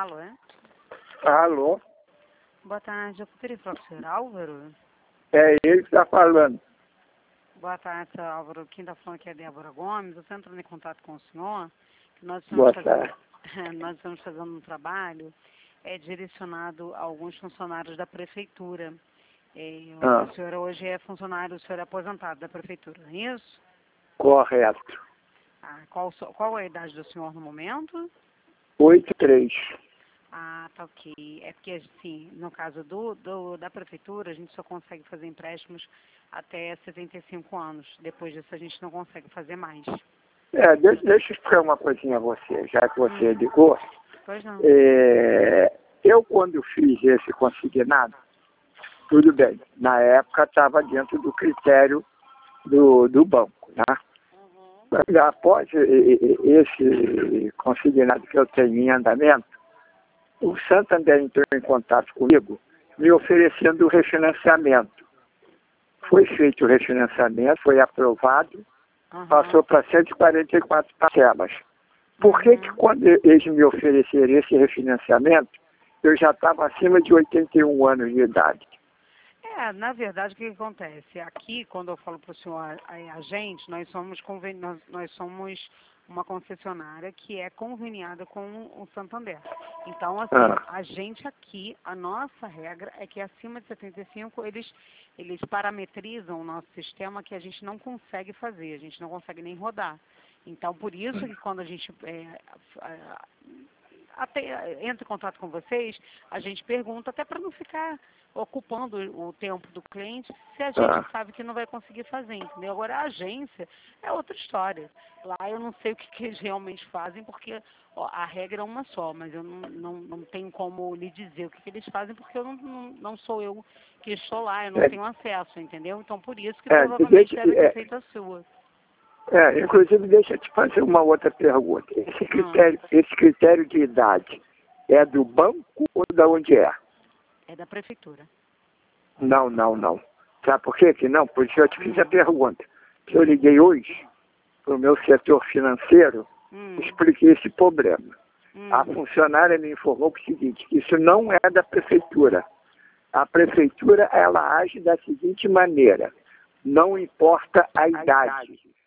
Alô, é? Alô? Boa tarde, eu poderia falar com o senhor Álvaro? É ele que está falando. Boa tarde, senhor Álvaro. Quem está falando aqui é Débora Gomes. Eu estou entrando em contato com o senhor, que nós estamos Boa fazendo, tarde. nós estamos fazendo um trabalho direcionado a alguns funcionários da prefeitura. O senhor hoje é funcionário, o senhor é aposentado da prefeitura, não é isso? Correto. Qual é a idade do senhor no momento? 83. Ah, tá ok. É porque, assim, no caso da prefeitura, a gente só consegue fazer empréstimos até 75 anos. Depois disso, a gente não consegue fazer mais. Deixa eu explicar uma coisinha a você, já que você ligou. Pois não. Eu, quando fiz esse consignado, tudo bem. Na época, estava dentro do critério do banco, né? Após esse consignado que eu tenho em andamento, o Santander entrou em contato comigo, me oferecendo o refinanciamento. Foi feito o refinanciamento, foi aprovado, passou para 144 parcelas. Por que quando eles me ofereceram esse refinanciamento, eu já estava acima de 81 anos de idade? Na verdade, o que acontece? Aqui, quando eu falo para o senhor, a gente, nós somos uma concessionária que é conveniada com o Santander. Então, assim, a gente aqui, a nossa regra é que acima de 75, eles parametrizam o nosso sistema que a gente não consegue fazer, a gente não consegue nem rodar. Então, por isso que quando a gente entra em contato com vocês, a gente pergunta, até para não ficar ocupando o tempo do cliente, se a gente sabe que não vai conseguir fazer, entendeu? Agora, a agência é outra história. Lá eu não sei o que eles realmente fazem, porque a regra é uma só, mas eu não tenho como lhe dizer o que eles fazem, porque eu não sou eu que estou lá, eu não tenho acesso, entendeu? Então, por isso que provavelmente deve ter feito a sua. Inclusive, deixa eu te fazer uma outra pergunta. Esse critério de idade é do banco ou da onde é? É da prefeitura. Não. Sabe por quê que não? Por isso eu te fiz a pergunta. Eu liguei hoje para o meu setor financeiro, expliquei esse problema. A funcionária me informou o seguinte, que isso não é da prefeitura. A prefeitura, ela age da seguinte maneira, não importa a idade.